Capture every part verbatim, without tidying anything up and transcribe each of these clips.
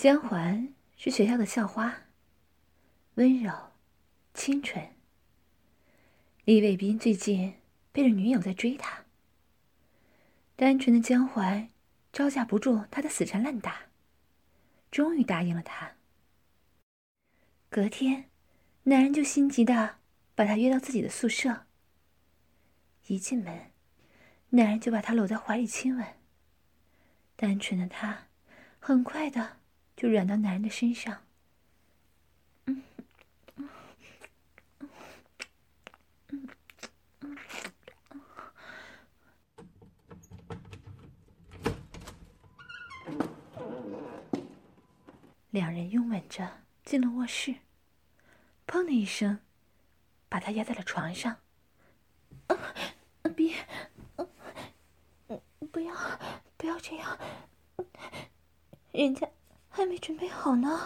江环是学校的校花，温柔、清纯。李伟斌最近背着女友在追他，单纯的江环招架不住他的死缠烂打，终于答应了他。隔天，男人就心急的把她约到自己的宿舍。一进门，男人就把她搂在怀里亲吻。单纯的她很快的就软到男人的身上。嗯嗯嗯嗯两人拥吻着进了卧室，砰的一声，把他压在了床上。啊，别，不要，不要这样，人家还没准备好呢。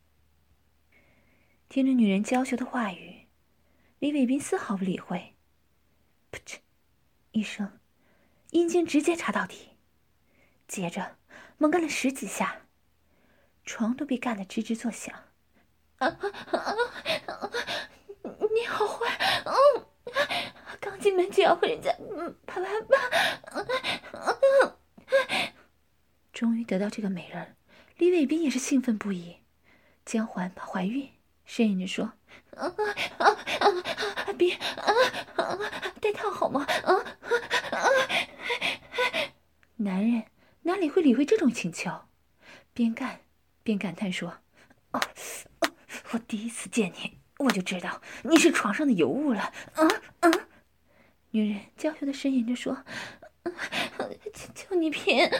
听着女人娇羞的话语，李伟斌丝毫不理会。噗嗤一声，阴茎直接插到底，接着猛干了十几下，床都被干得吱吱作响。啊啊啊！你好坏！嗯，刚进门就要和人家嗯啪啪啪！嗯嗯、终于得到这个美人，李伟斌也是兴奋不已。江环怕怀孕，呻吟着说：“啊啊啊！别啊啊！戴套好吗？啊啊！”男人哪里会理会这种请求，边干边感叹说：“哦，哦我第一次见你，我就知道你是床上的尤物了。”啊啊！女人娇羞的呻吟着说：“求求你偏，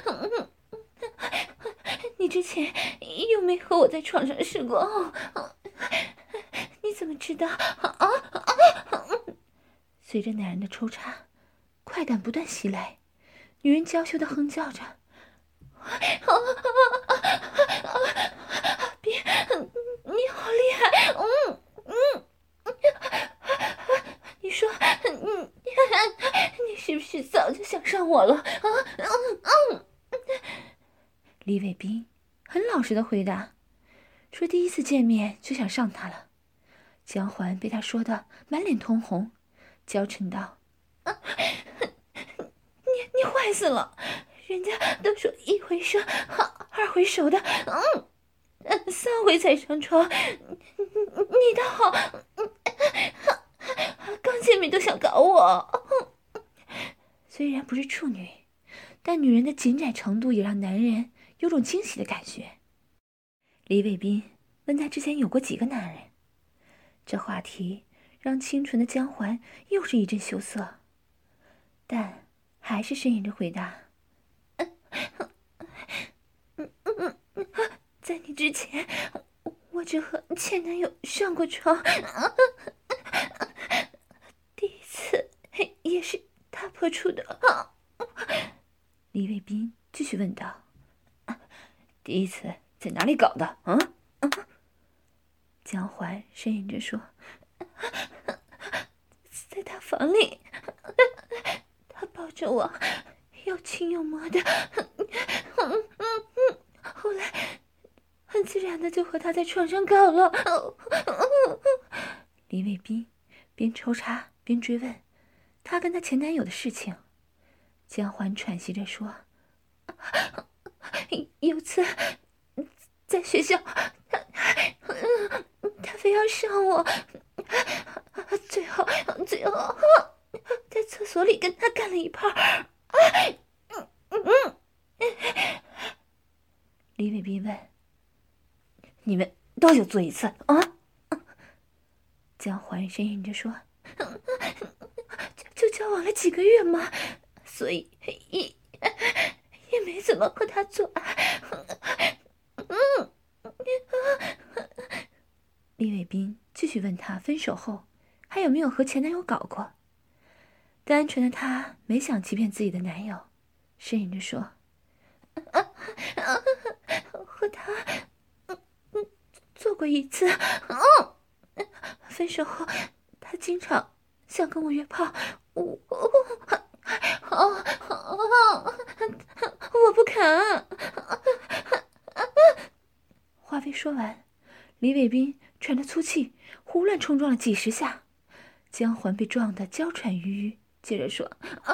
你之前又没和我在床上试过，你怎么知道？”啊啊！随着男人的抽插，快感不断袭来，女人娇羞的哼叫着：“别，你好厉害！嗯嗯，你说，嗯，你是不是早就想上我了？啊嗯嗯。”李伟斌很老实的回答，说第一次见面就想上他了。江环被他说的满脸通红，娇嗔道：“啊，你你坏死了！人家都说一回生，二回熟的，嗯，三回才上床，你倒好，刚见面都想搞我。”虽然不是处女，但女人的紧窄程度也让男人有种惊喜的感觉。李伟斌问他之前有过几个男人，这话题让清纯的江环又是一阵羞涩，但还是呻吟着回答：“在你之前，我只和前男友上过床，第一次也是他破处的。”李伟斌继续问道：“第一次在哪里搞的？啊？”江环呻吟着说：“在他房里，他抱着我，又亲又摸的，后来很自然的就和他在床上搞了。”李伟斌边抽插边追问他跟他前男友的事情。江环喘息着说：“有次在学校，他他非要上我，最后最后在厕所里跟他干了一炮。”李伟斌问：“你们多久做一次啊？”江环呻吟着说：“就就交往了几个月嘛，所以也也没怎么和他做爱。”嗯，李伟斌继续问他分手后还有没有和前男友搞过。单纯的他没想欺骗自己的男友，呻吟着说：“啊啊，和他嗯嗯做过一次。嗯，分手后他经常想跟我约炮，我哦哦，我不肯。” 说完，李伟斌喘着粗气，胡乱冲撞了几十下，江环被撞得娇喘吁吁，接着说：“啊、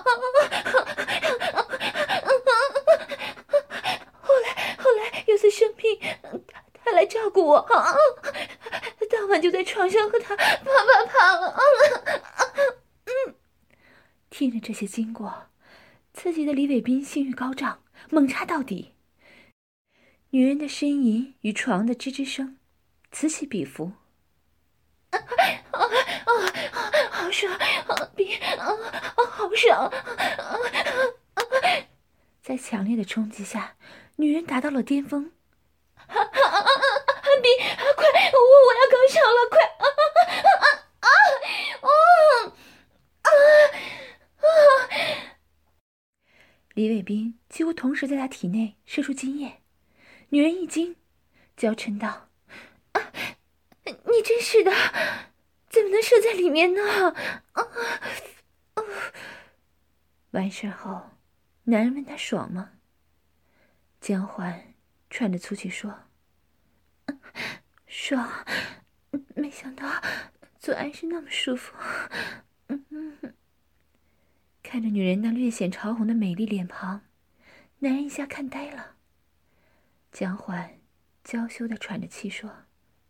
后来后来有次生病，他他来照顾我，啊、当晚就在床上和他啪啪啪了。”嗯，听着这些经过，刺激的李伟斌性欲高涨，猛插到底。女人的呻吟与床的吱吱声此起彼伏。啊啊啊！好爽！啊，比啊啊，好爽！啊啊！在强烈的冲击下，女人达到了巅峰。啊啊啊啊！比啊，快！我我要高潮了！快！啊啊啊啊！哦啊啊！李伟斌几乎同时在他体内射出精液。女人一惊，娇嗔道：“啊，你真是的，怎么能射在里面呢？”啊啊！完事后，男人问他爽吗？江环喘着粗气说：“爽，没想到做爱是那么舒服。”嗯嗯。看着女人那略显潮红的美丽脸庞，男人一下看呆了。江环娇羞地喘着气说：“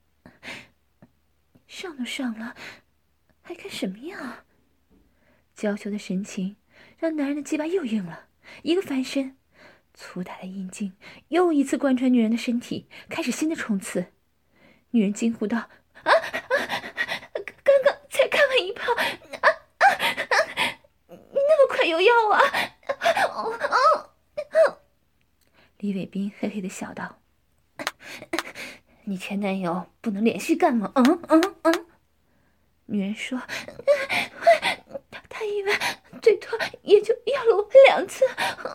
上都上了，还看什么呀？”娇羞的神情让男人的鸡巴又硬了，一个翻身，粗大的阴茎又一次贯穿女人的身体，开始新的冲刺。女人惊呼道：“啊啊！刚刚才看完一炮，啊啊啊！那么快有药啊！”哦哦哦！李伟斌嘿嘿地笑道：“你前男友不能连续干吗？”嗯嗯嗯。女人说：“他他以为最多也就要了我两次，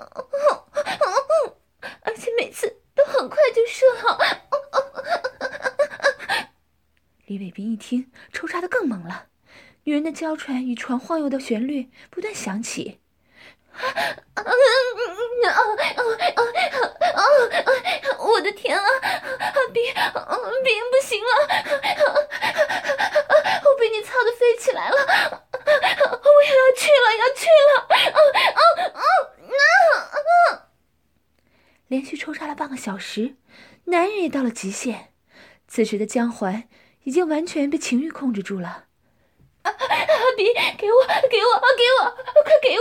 而且每次都很快就射好。”李伟斌一听，抽插得更猛了，女人的娇喘与床晃悠的旋律不断响起。我的天啊！别别不行了！我被你操得飞起来了！我也要去了，要去了！连续抽插了半个小时，男人也到了极限。此时的江环已经完全被情欲控制住了。啊！比给我，给我，给我，快给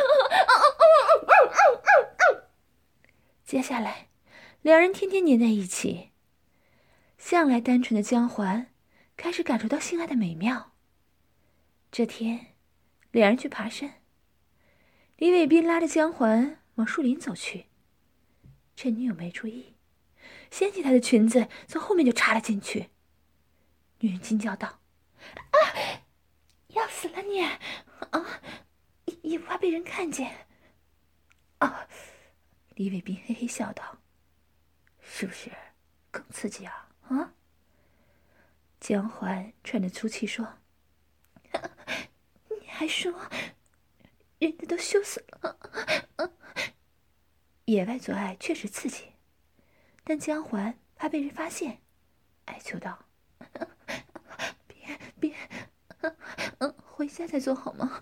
我！接下来，两人天天黏在一起。向来单纯的江环开始感受到性爱的美妙。这天，两人去爬山，李伟斌拉着江环往树林走去，趁女友没注意，掀起她的裙子，从后面就插了进去。女人惊叫道：“啊！要死了你！啊，也不怕被人看见？”啊！李伟斌嘿嘿笑道：“是不是更刺激啊？”啊！江环喘着粗气说：“你还说，人家都羞死了。”野外做爱确实刺激，但江环怕被人发现，哀求道：“别别，回家再做好吗？”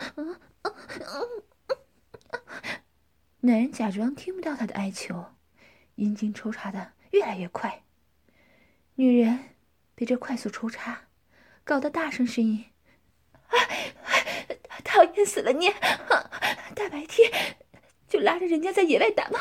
男人假装听不到他的哀求，阴茎抽插的越来越快。女人被这快速抽插搞得大声呻吟：“讨厌死了你！大白天就拉着人家在野外打炮！”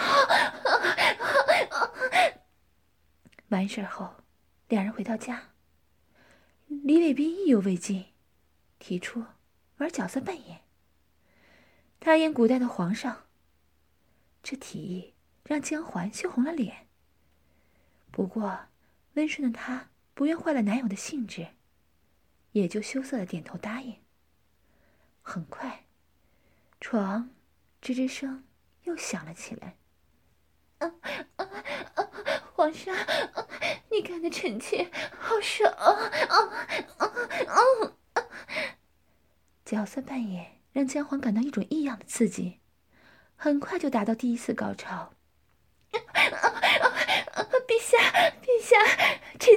完事后，两人回到家，李伟斌意犹未尽，提出玩角色扮演。他演古代的皇上，这提议让江环羞红了脸。不过温顺的她不愿坏了男友的兴致，也就羞涩的点头答应。很快，床吱吱声又响了起来。啊啊啊！皇上，啊、你干的臣妾好爽啊啊啊啊！角色扮演让江环感到一种异样的刺激，很快就达到第一次高潮。陛下，陛下，臣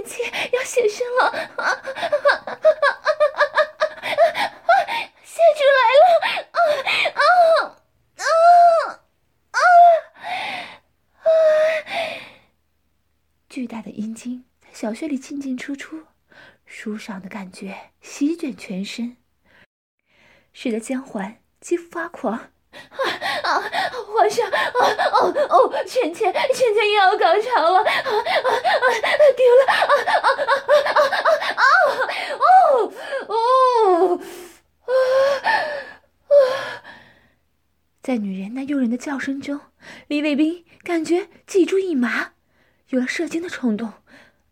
巨大的阴茎在小穴里进进出出，舒爽的感觉席卷全身，使得江环肌肤发狂。啊啊！皇上，啊哦哦，臣妾臣妾又要高潮了，啊啊啊！丢了，啊啊啊啊啊啊！哦哦啊啊！在女人那诱人的叫声中，李卫兵感觉脊柱一麻，有了射精的冲动。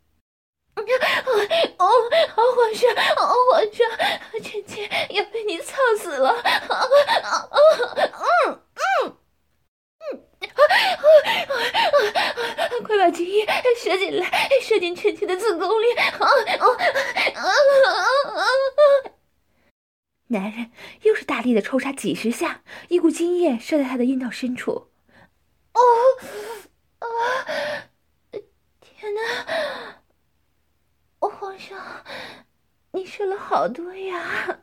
哦哦，皇上，哦皇上，臣妾要被你操死了！啊啊啊！嗯嗯嗯，快把精液射进来，射进臣妾的子宫里！啊啊啊啊啊！男人又是大力的抽插几十下，一股精液射在他的阴道深处。哦啊！天哪！哦，皇上，你射了好多呀！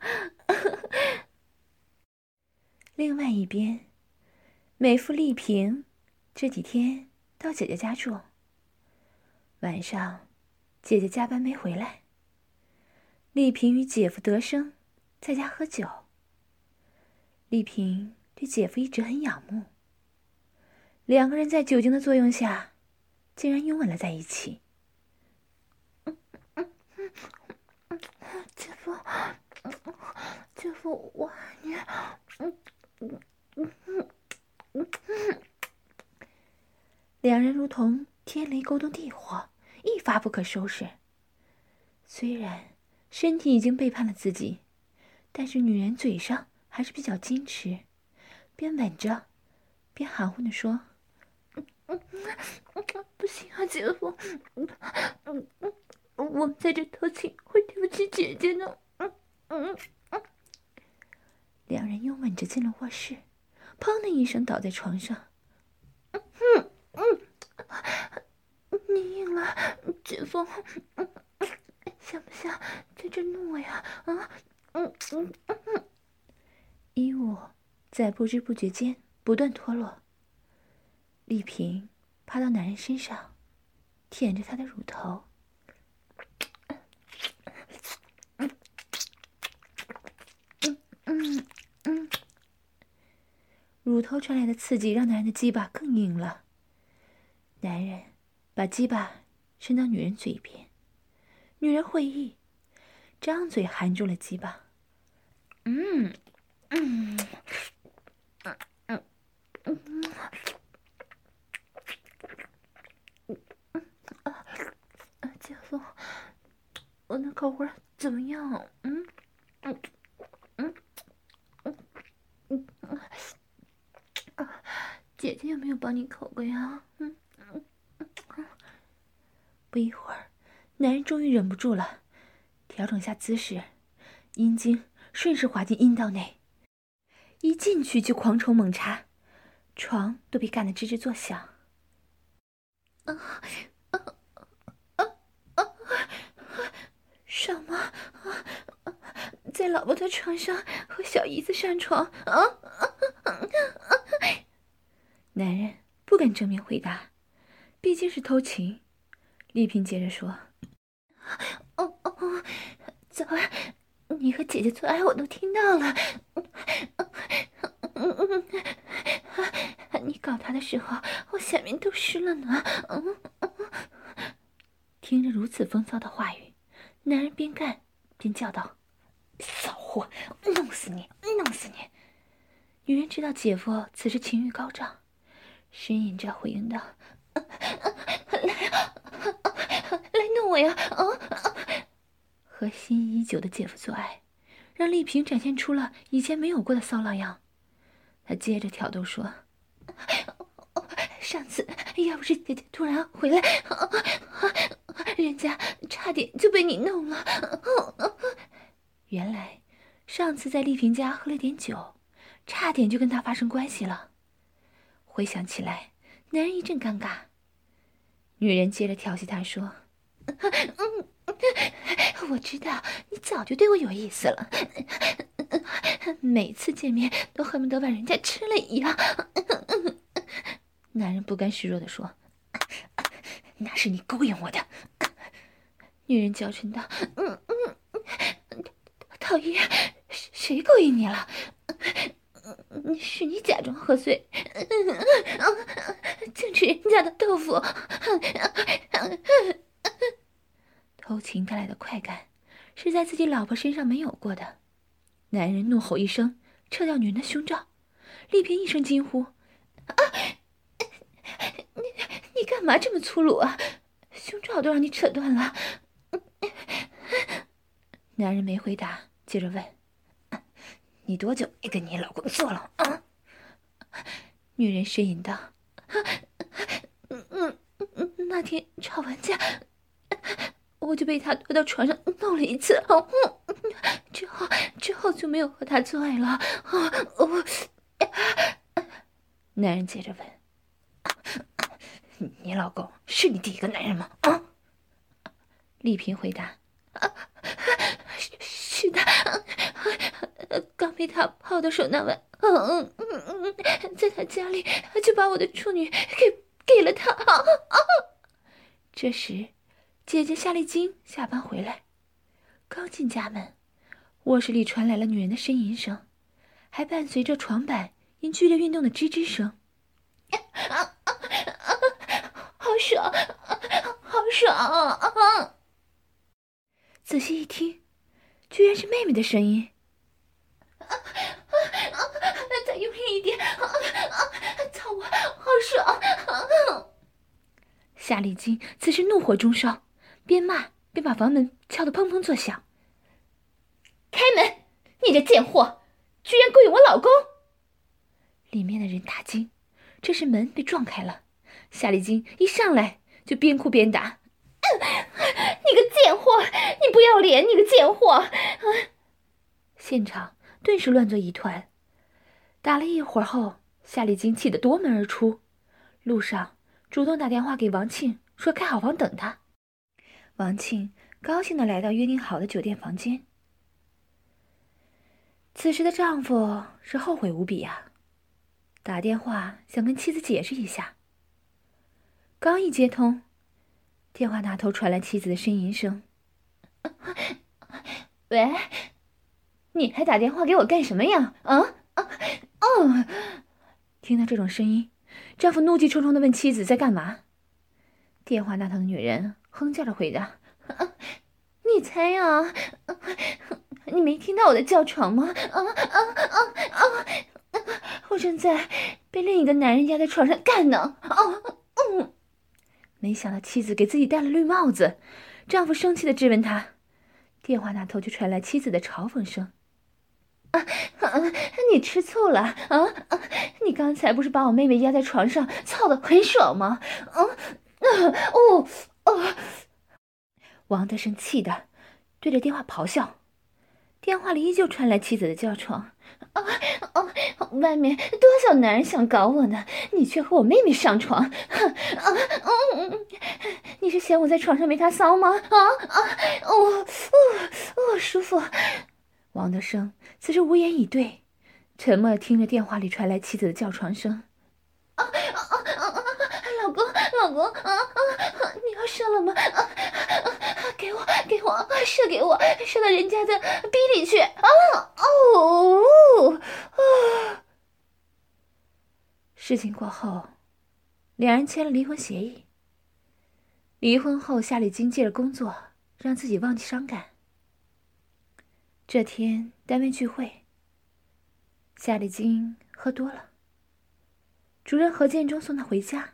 另外一边，美妇丽萍这几天到姐姐家住。晚上，姐姐加班没回来，丽萍与姐夫德生在家喝酒。丽萍对姐夫一直很仰慕，两个人在酒精的作用下，竟然拥吻了在一起。姐夫，姐夫，我爱你。两人如同天雷勾动地火，一发不可收拾。虽然身体已经背叛了自己，但是女人嘴上还是比较矜持，边吻着，边含糊地说：“不行啊，姐夫，我们在这偷情会对不起姐姐的。”两人拥吻着进了卧室，砰的一声倒在床上。嗯嗯，你硬了，姐夫，想不想在这弄我呀？啊，嗯嗯嗯。衣物在不知不觉间不断脱落。丽萍趴到男人身上，舔着他的乳头。嗯嗯，乳头传来的刺激让男人的鸡巴更硬了。男人把鸡巴伸到女人嘴边，女人会意，张嘴含住了鸡巴。嗯嗯嗯嗯嗯啊啊！姐夫，我的口味怎么样？嗯嗯嗯嗯嗯啊！姐姐有没有帮你口过呀？嗯嗯嗯。不一会儿，男人终于忍不住了，调整下姿势，阴茎顺势滑进阴道内，一进去就狂抽猛插，床都被干得吱吱作响。啊啊啊啊！什么？啊，在老婆的床上和小姨子上床？啊啊啊！男人不敢正面回答，毕竟是偷情。丽萍接着说：“哦哦，早儿，你和姐姐做爱我都听到了。你搞他的时候，我下面都湿了呢。”听着如此风骚的话语，男人边干边叫道：“骚货，弄死你，弄死你！”女人知道姐夫此时情欲高涨，呻吟着回应道：“来啊，来弄我呀！”啊！和心仪已久的姐夫做爱，让丽萍展现出了以前没有过的骚浪样。她接着挑逗说：“上次要不是姐姐突然回来，人家差点就被你弄了。”原来上次在丽萍家喝了点酒，差点就跟她发生关系了。回想起来，男人一阵尴尬。女人接着调戏他说：“嗯，我知道你早就对我有意思了，每次见面都恨不得把人家吃了一样。”男人不甘示弱地说：“ 那是你勾引我的。女人娇嗔道：“嗯嗯，讨厌，谁勾引你了？是你假装喝醉，竟吃人家的豆腐。”偷情带来的快感，是在自己老婆身上没有过的。男人怒吼一声，撤掉女人的胸罩。丽萍一声惊呼：“啊！你你干嘛这么粗鲁啊？胸罩都让你扯断了。”男人没回答，接着问：“你多久没跟你老公做了啊？”女人呻吟道：“嗯嗯嗯，那天吵完架，我就被他拖到床上弄了一次，之后之后就没有和他做爱了。”我，男人接着问：“你老公是你第一个男人吗？”啊，丽萍回答：“是的，刚被他泡到手那晚，嗯嗯嗯，在他家里就把我的处女给给了他。”这时，姐姐夏丽晶下班回来，刚进家门，卧室里传来了女人的呻吟声，还伴随着床板因剧烈运动的吱吱声。好爽，好爽！仔细一听，居然是妹妹的声音。再用力一点，操我，好爽！夏丽晶此时怒火中烧，边骂边把房门敲得砰砰作响。开门！你这贱货，居然勾引我老公！里面的人大惊，这时门被撞开了，夏丽晶一上来就边哭边打：“你个贱货，你不要脸，你个贱货！”现场顿时乱作一团。打了一会儿后，夏丽晶气得夺门而出，路上主动打电话给王庆，说开好房等她。王庆高兴地来到约定好的酒店房间。此时的丈夫是后悔无比啊，打电话想跟妻子解释一下。刚一接通，电话那头传来妻子的呻吟声：“喂，你还打电话给我干什么呀？啊啊哦！”听到这种声音，丈夫怒气冲冲地问妻子在干嘛。电话那头的女人哼叫着回答：“啊，你猜呀？你没听到我在叫床吗？啊啊啊啊！我正在被另一个男人压在床上干呢。”啊嗯。没想到妻子给自己戴了绿帽子，丈夫生气地质问他。电话那头就传来妻子的嘲讽声：“啊啊，你吃醋了啊啊！你刚才不是把我妹妹压在床上，操得很爽吗？啊啊哦哦！”王德生气的对着电话咆哮，电话里依旧传来妻子的叫床：“啊啊！外面多少男人想搞我呢，你却和我妹妹上床！啊嗯，你是嫌我在床上没他骚吗？啊啊哦哦哦，舒服！”王德生此时无言以对，沉默地听着电话里传来妻子的叫床声：“啊啊啊啊！老公，老公，啊啊！你要射了吗？啊啊！给我，给我，射给我，射到人家的逼里去！啊哦啊！”事情过后，两人签了离婚协议。离婚后，夏丽晶借着工作让自己忘记伤感。这天单位聚会，夏丽晶喝多了，主任何建中送她回家。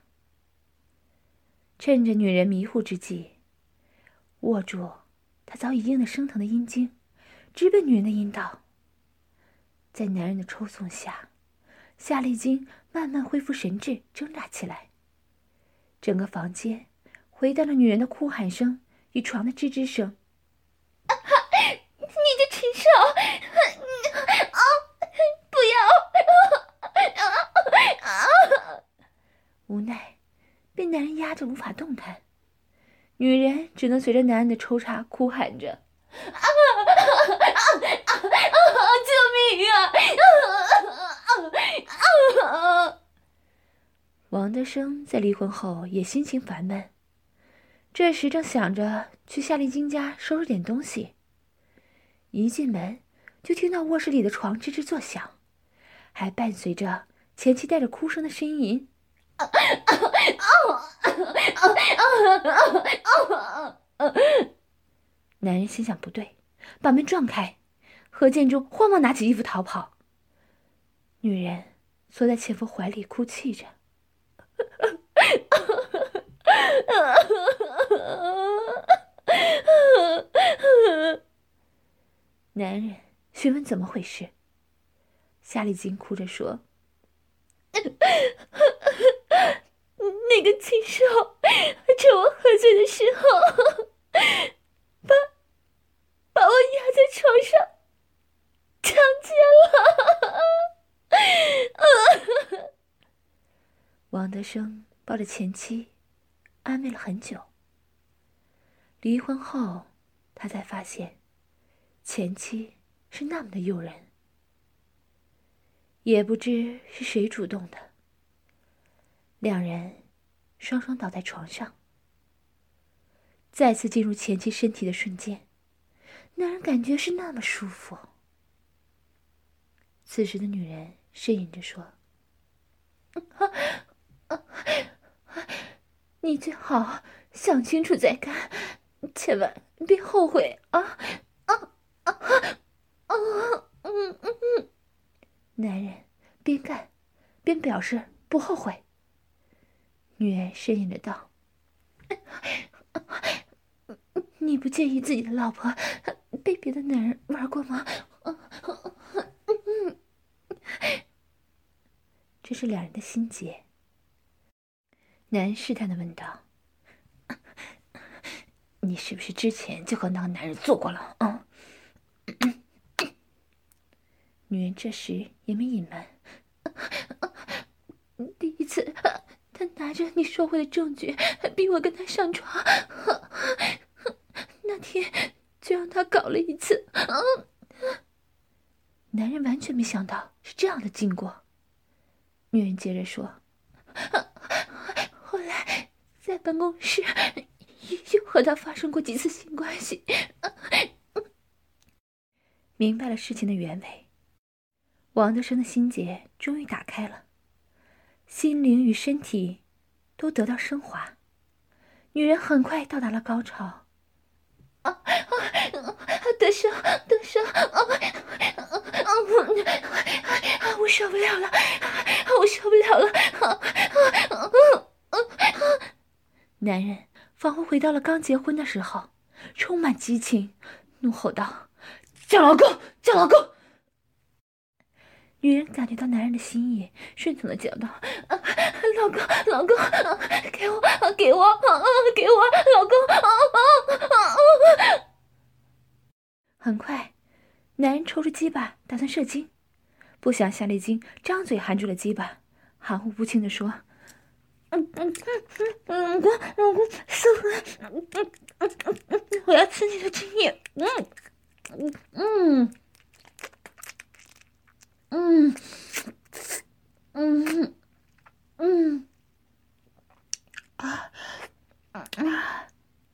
趁着女人迷糊之际，握住她早已硬得生疼的阴茎，直奔女人的阴道。在男人的抽送下，夏丽晶慢慢恢复神智，挣扎起来。整个房间回荡着女人的哭喊声与床的吱吱声。啊你这禽兽！啊！不要！啊啊！无奈被男人压着无法动弹，女人只能随着男人的抽插哭喊着：“啊啊啊啊！救命啊！啊啊啊！”王德生在离婚后也心情烦闷， 这时正想着去夏丽晶家收拾点东西，一进门就听到卧室里的床吱吱作响，还伴随着前妻带着哭声的呻吟。男人心想不对，把门撞开，何建中慌忙拿起衣服逃跑。女人缩在前夫怀里哭泣着。男人询问怎么回事，夏丽晶哭着说：“那个禽兽趁我喝醉的时候，把把我压在床上强奸了。”王德生抱着前妻安慰了很久。离婚后，他才发现前妻是那么的诱人，也不知是谁主动的。两人双双倒在床上，再次进入前妻身体的瞬间，男人感觉是那么舒服。此时的女人呻吟着说：“你最好想清楚再干，千万别后悔啊！”啊啊啊！嗯嗯嗯。男人边干边表示不后悔。女人呻吟着道：“你不介意自己的老婆被别的男人玩过吗？”这是两人的心结。男人试探地问道：“你是不是之前就和那个男人做过了啊？”女人这时也没隐瞒：“第一次他拿着你收回的证据逼我跟他上床，那天就让他搞了一次。”男人完全没想到是这样的经过。女人接着说：“后来在办公室又和他发生过几次性关系。”明白了事情的原委，王德生的心结终于打开了，心灵与身体都得到升华。女人很快到达了高潮。啊啊！德生，德生，啊啊啊！我受不了了，我受不了了！啊啊啊啊！男人仿佛回到了刚结婚的时候，充满激情，怒吼道：“叫老公，叫老公！”女人感觉到男人的心意，顺从的叫道：“啊，老公，老公，啊、给我，啊、给我，啊、给我，老公！”啊啊啊啊！很快，男人抽出鸡巴打算射精，不想夏丽晶张嘴含住了鸡巴，含糊不清的说：“嗯嗯嗯，老公，老公，舒服，嗯嗯嗯，我要吃你的精液，嗯嗯嗯。”嗯嗯嗯啊啊！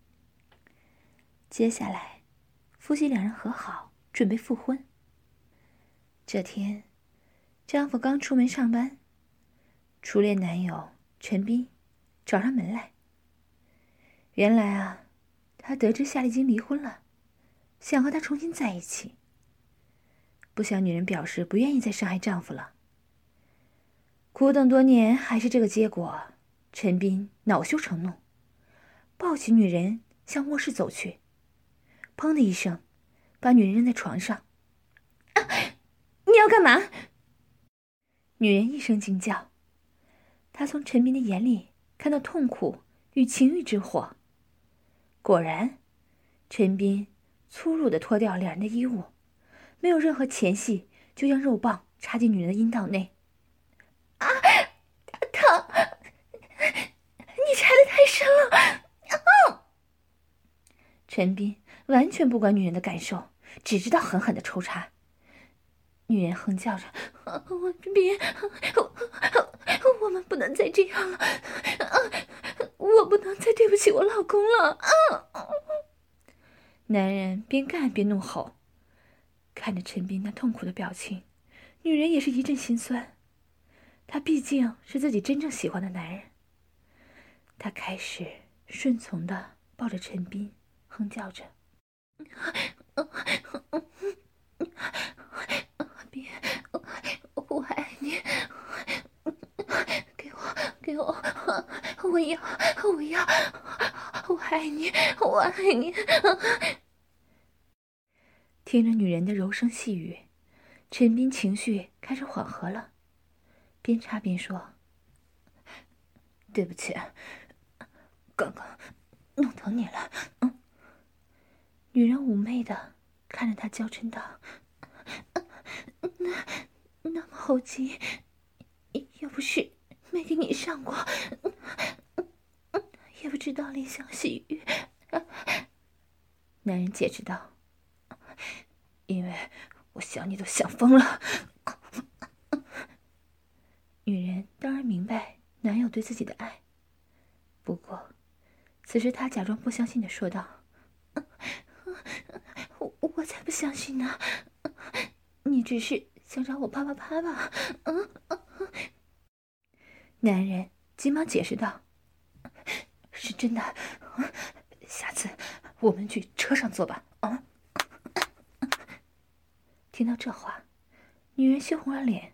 接下来，夫妻两人和好，准备复婚。这天，丈夫刚出门上班，初恋男友陈斌找上门来。原来啊，他得知夏丽晶离婚了，想和她重新在一起。不想女人表示不愿意再伤害丈夫了。苦等多年，还是这个结果。陈斌恼羞成怒，抱起女人向卧室走去，砰的一声，把女人扔在床上。啊，你要干嘛？女人一声惊叫，她从陈斌的眼里看到痛苦与情欲之火。果然，陈斌粗鲁地脱掉两人的衣物，没有任何前戏，就将肉棒插进女人的阴道内。啊，疼！你插得太深了！啊！陈斌完全不管女人的感受，只知道狠狠地抽插。女人哼叫着：“别，我我们不能再这样了！啊，我我不能再对不起我老公了。啊！男人边干边怒吼，看着陈斌那痛苦的表情，女人也是一阵心酸。他毕竟是自己真正喜欢的男人。他开始顺从地抱着陈斌，哼叫着：“别，我爱你，给我，给我，我要，我要，我爱你，我爱你。”听着女人的柔声细语，陈斌情绪开始缓和了，边插边说：“对不起，刚刚弄疼你了。”嗯。女人妩媚的看着他，娇嗔道：“那那么后劲，要不是没给你上过，也不知道怜香惜玉。”男人解释道：“因为我想你都想疯了。”女人当然明白男友对自己的爱，不过此时她假装不相信的说道：“我我才不相信呢，你只是想让我啪啪啪吧。”嗯。男人急忙解释道：“是真的，下次我们去车上坐吧。”啊！听到这话，女人羞红了脸。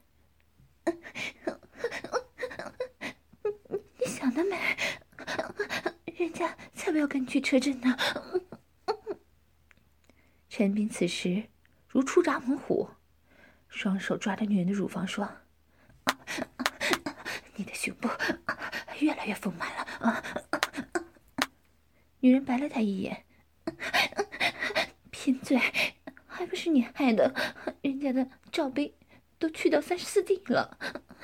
你想得美，人家才不要跟你去车震呢。陈斌此时如出闸猛虎，双手抓着女人的乳房说：“你的胸部越来越丰满了啊！”女人白了他一眼：“贫嘴，还不是你害的，人家的罩杯都去到三十四 D 了。”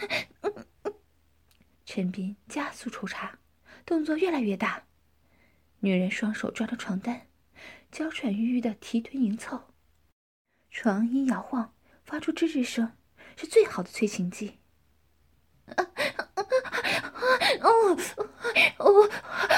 陈斌加速抽插，动作越来越大，女人双手抓着床单，娇喘吁吁的提臀迎凑，床因摇晃发出吱吱声，是最好的催情剂。啊啊哦哦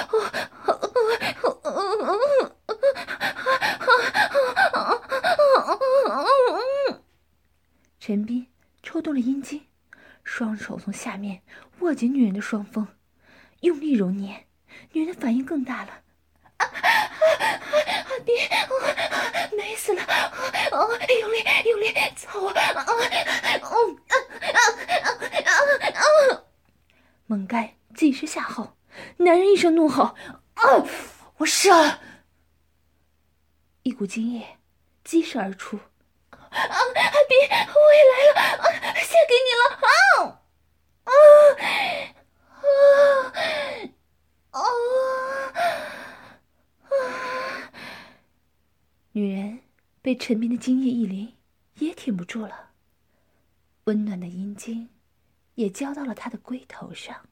哦！陈斌抽动了阴茎，双手从下面握紧女人的双峰，用力揉捏，女人的反应更大了。啊啊！别，美死了！哦，用力，用力，操我！啊哦啊啊啊啊！猛干几十下后，男人一声怒吼：“啊！我射！”一股精液激射而出。啊！别，我也来了！啊，献给你了！啊！啊！啊！啊！女人被陈斌的精液一淋，也挺不住了，温暖的阴茎也浇到了他的龟头上。